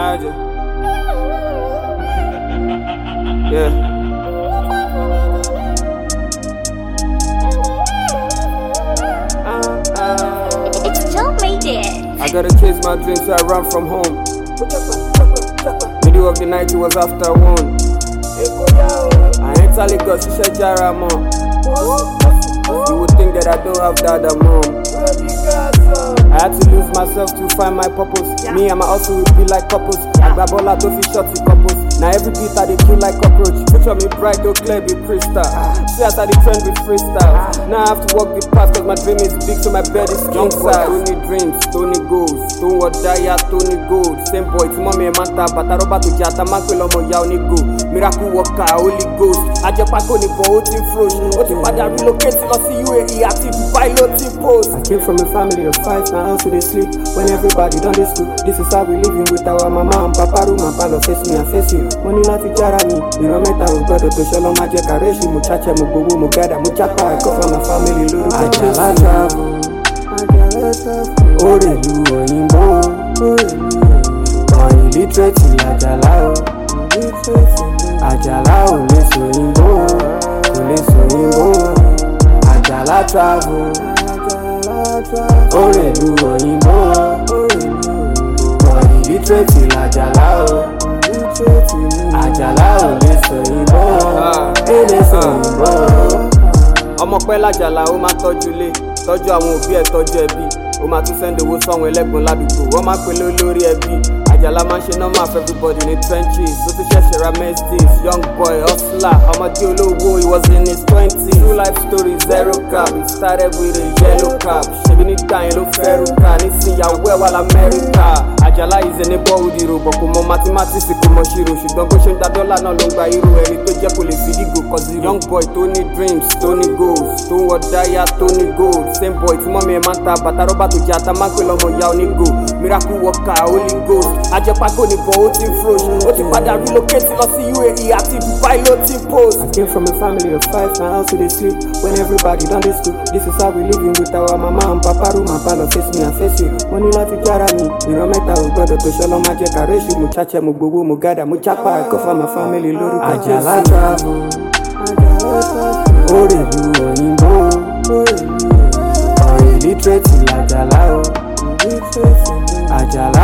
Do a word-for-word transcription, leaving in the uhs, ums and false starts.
Imagine. Yeah. Uh, uh, It still made it. I gotta chase my dreams, so I ran from home. Middle of the night, it was after one. I enter Lagos, she said Jara mom. You would think that I don't have dad and mom. I had to lose myself to find my purpose. Me and my hustle would be like couples. I grab all out of these shots in couples. Now every beat I they kill like cockroach. Picture me bright, though clear, be crystal. See as I dey trend with freestyle. Now I have to walk the path cause my dream is big, so my bed is king size. Don't need dreams, don't need goals. Don't want die, don't need gold. Same boy, to mommy and manta, but I roba to jata, man kwelo mo ya oni go. Miracle worker, Holy Ghost. I just pack on the boat in frosh. What if I relocate to see U A E active piloting post? I came from a family of five, now also they sleep. When everybody done this school, this is how we living with our mama and papa room and palo face me and face you. Money not to jara me, you know me ta ugodo to shalom magic kareshi muchacha mugogo mugada muchapa. I come from a family lulu. I just travel, I just travel. Orelu oyinbo, orelu oyinbo. On illiterate Ajala o, Ajala o le soyinbo, o le soyinbo. Ajala travel, Orelu oyinbo, on illiterate Ajala o. Ajala ò lè sòyìnbó, ẹ lè sòyìnbó. Ọmọ pẹ́ lájàlá ó máa tọ́jú ilé, tọ́jú àwọn òbí ẹ̀ tọ́jú ẹbí. Ó máa tún sẹ́ndì owó sọ́wọ́n ẹlẹ́gbọ̀n ládùúgbò. Wọ́n máa pèlè olórí ẹbí. Àjàlá máa ń ṣe normal for everybody in the trenches. Ó ti ṣẹ̀ṣẹ̀ ra Mercedes, young boy, hustler. Ọmọdé olówó, he was in his twenties. True life story, zero cap. He started with a yellow cap. Ṣebí nígbà yẹn ló fẹ́ rúkà. Nísìnyàwó ẹ̀ wà l'Amẹ́ríkà. Àjàlá is a neighborhood hero, but kò mọ mathematics kò mọ ṣírò. Ṣùgbọ́n bó ṣe ń da dọ́là náà ló ń gba irú ẹni tó jẹ́ kò lè fi dígò kọ zero. Young boy tó ní dreams, tó ní goals, tó ń wọ dáyà, tó ní gold. Same boy tí mọ́mí ẹ̀ máa ń ta bàtà rọ́bà tó jẹ́ ata máa ń pè lọ́mọ ìyá onígò. Miracle worker, Holy Ghost. Ajẹ́pákó ní bọ̀ ó ti ń frosh. Ó ti padà relocate lọ sí U A E àti piloting post. I came from a family of five, now also they sleep. When everybody done this school, this is how we living with our mama and papa room and palo face me and face you. Money láti jára mi, ìran mẹ́ta ò gbọ́dọ̀ tó ṣọlọ́ máa jẹ́ kàrẹ́ṣì. Mo cháchẹ́, mo gbowó, mo gádà, mo jápa. I come from a family lórúkọ Àjàlá travel, Orelu òyìnbó, on illiterate Àjàlá o, Àjàlá